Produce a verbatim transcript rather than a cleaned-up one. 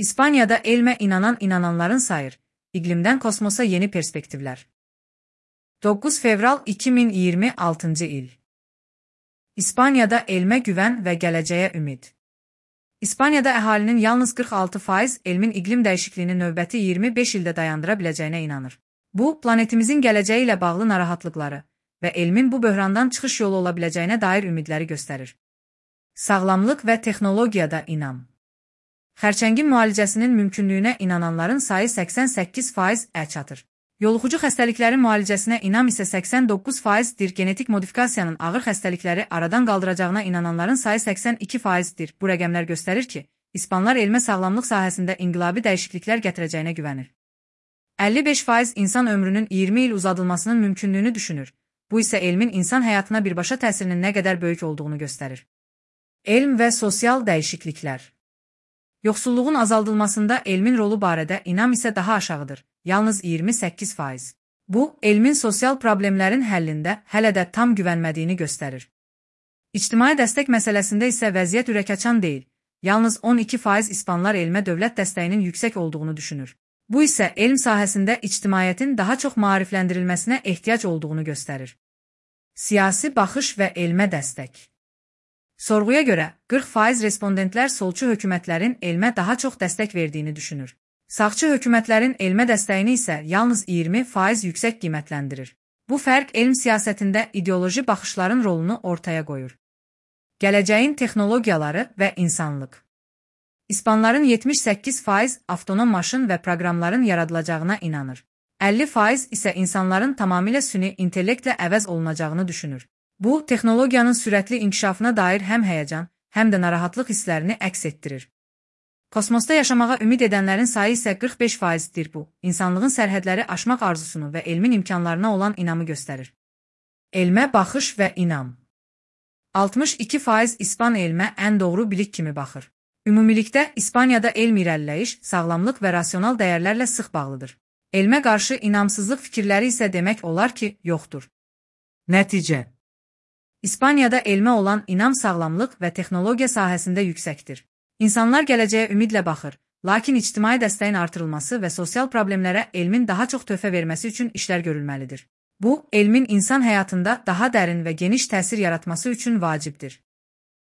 İspanya'da elme inanan inananların sayır, iklimden kosmosa yeni perspektifler. dokuz fevral iki bin iyirmi altıncı il. İspanya'da elmə güvən və gələcəyə ümid. İspanya'da əhalinin yalnız qırx altı faiz elmin iqlim dəyişikliyini növbəti iyirmi beş ildə dayandıra biləcəyinə inanır. Bu, planetimizin gələcəyi ilə bağlı narahatlıqları və elmin bu böhrandan çıxış yolu ola biləcəyinə dair ümidləri göstərir. Sağlamlıq və texnologiyada inam. Xərçəngin müalicəsinin mümkünlüyünə inananların sayı səksən səkkiz faizə çatır. Yoluxucu xəstəliklərin müalicəsinə inam isə səksən doqquz faizdir. Genetik modifikasiyanın ağır xəstəlikləri aradan qaldıracağına inananların sayı səksən iki faizdir. Bu rəqəmlər göstərir ki, İspanlar elmə sağlamlıq sahəsində inqilabi dəyişikliklər gətirəcəyinə güvənir. əlli beş faiz insan ömrünün iyirmi il uzadılmasının mümkünlüyünü düşünür. Bu isə elmin insan həyatına birbaşa təsirinin nə qədər böyük olduğunu göstərir. Elm və sosial dəyişikliklər. Yoxsulluğun azaldılmasında elmin rolu barədə inam isə daha aşağıdır, yalnız iyirmi səkkiz faiz. Bu, elmin sosial problemlərin həllində hələ də tam güvənmədiyini göstərir. İctimai dəstək məsələsində isə vəziyyət ürəkaçan deyil, yalnız on iki faiz İspanlar elmə dövlət dəstəyinin yüksək olduğunu düşünür. Bu isə elm sahəsində ictimaiyyətin daha çox maarifləndirilməsinə ehtiyac olduğunu göstərir. Siyasi baxış və elmə dəstək. Sorğuya görə, qırx faiz respondentlər solçu hökumətlərin elmə daha çox dəstək verdiyini düşünür. Sağçı hökumətlərin elmə dəstəyini isə yalnız iyirmi faiz yüksək qiymətləndirir. Bu fərq elm siyasətində ideoloji baxışların rolunu ortaya qoyur. Gələcəyin texnologiyaları və insanlıq. İspanların yetmiş səkkiz faiz avtonom maşın və proqramların yaradılacağına inanır. əlli faiz isə insanların tamamilə süni intellektlə əvəz olunacağını düşünür. Bu, texnologiyanın sürətli inkişafına dair həm həyəcan, həm də narahatlıq hisslərini əks etdirir. Kosmosda yaşamağa ümid edənlərin sayı isə qırx beş faizdir. Bu, insanlığın sərhədləri aşmaq arzusunu və elmin imkanlarına olan inamı göstərir. Elmə baxış və inam. altmış iki faiz İspan elmə ən doğru bilik kimi baxır. Ümumilikdə, İspaniyada elm irəliləyiş, sağlamlıq və rasional dəyərlərlə sıx bağlıdır. Elmə qarşı inamsızlıq fikirləri isə demək olar ki, yoxdur. Nəticə. İspaniyada elmə olan inam sağlamlıq və texnologiya sahəsində yüksəkdir. İnsanlar gələcəyə ümidlə baxır, lakin ictimai dəstəyin artırılması və sosial problemlərə elmin daha çox töhfə verməsi üçün işlər görülməlidir. Bu, elmin insan həyatında daha dərin və geniş təsir yaratması üçün vacibdir.